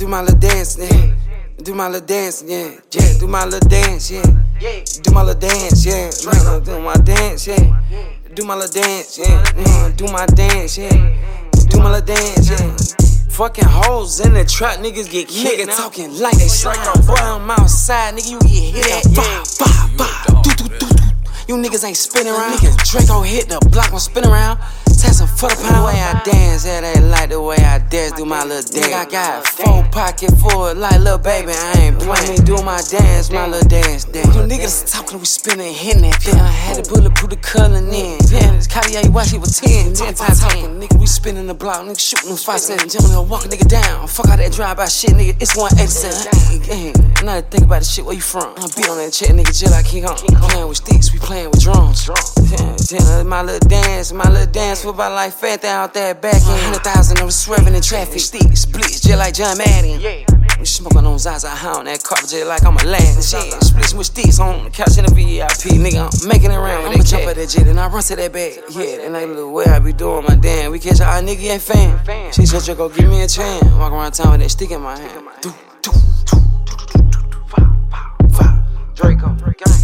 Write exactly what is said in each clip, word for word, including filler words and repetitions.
Do my little dance, yeah. Do my little dance, yeah. Yeah, do my little dance, yeah. Do my little dance, yeah. Do my dance, yeah. Do my little dance, yeah. Do my dance, yeah. Do my little dance, yeah. Fucking hoes in the trap, niggas get hit. Nigga talking like they slime. Boy, I'm outside, nigga, you get hit at. Bah, bah, bah. Do, do, do, do. You niggas ain't spinning around. Niggas Draco hit the block, gon' spin around. Tessin' for the pound. The way I dance, yeah, they like the way I dance. Do my little dance. I got four pocket full like little baby. I ain't playing. Do my dance, my little dance, dance. You niggas talking, we spinning, hitting that thing. I had to bulletproof the color in. Damn, this Cartier watch, he was ten, ten times talking. Nigga, we spinning the block, nigga shooting them five seven. Jumping, walk a nigga down. Fuck all that drive-by shit, nigga. It's one eighty-seven. Now that think about the shit, where you from? I beat on that check, nigga, just like King Kong. Playing with sticks, we playing with drums. Ten, my little dance, my little dance for about like fat out there back in. Hundred thousand, I was swerving in traffic. Sticks, blitz, just like John Madden. We smoking on Zaza, high on that carpet, just like I'm a land. Shit, splits with sticks on the couch in the V I P, nigga. I'm making it around. I'ma jump at that jet and I run to that bag. Yeah, and like the way I be doing my damn. We catch our nigga ain't fan. She said, "Just go give me a chance." Walk around town with that stick in my hand. Do, do, do, do, do, do, do, five, five, Draco,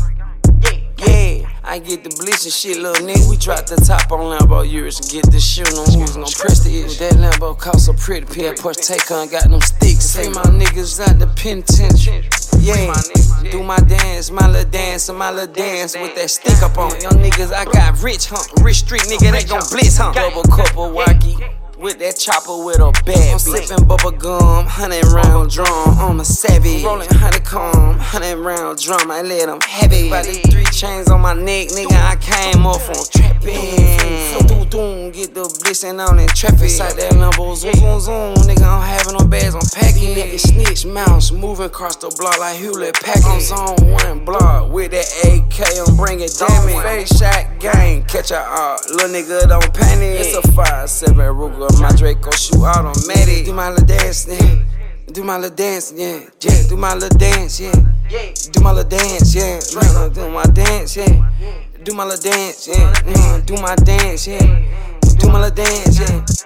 yeah. I get the blitz and shit, little nigga. We drop the top on Lambo years and get the shit on who's gon' press the issue. That Lambo cost so pretty, P. Porsche Taycan got them sticks. Say my niggas out the penitentiary. Yeah, do my dance, my little dance, and my little dance with that stick up on. Young niggas, I got rich, huh? Rich street nigga, they gon' blitz, huh? Double cup of wacky. With that chopper with a bad. I'm sipping bubble gum, hundred round drum. I'm a savage, rolling honeycomb, hundred round drum. I let them heavy. By the three chains on my neck, nigga, I came up from trapping. Doom, doom, get the blissing on that traffic. Inside that Lambo, zoom, zoom, zoom. Nigga, I'm having them bags, I'm packing. Nigga, snitch mouse, moving across the block like Hewlett Packard. I'm zone one block with that A K, I'm bringing damage. Face shot gang, catch a art. Little nigga, don't panic. It's a five seven Ruger. My Draco shoot automatic. Do my little dance, yeah. Do my little dance, yeah. Yeah, do my little dance, yeah. Do my little dance, yeah. Do my dance, yeah. Do my little dance, yeah. Do my dance, yeah. Do my little dance, yeah.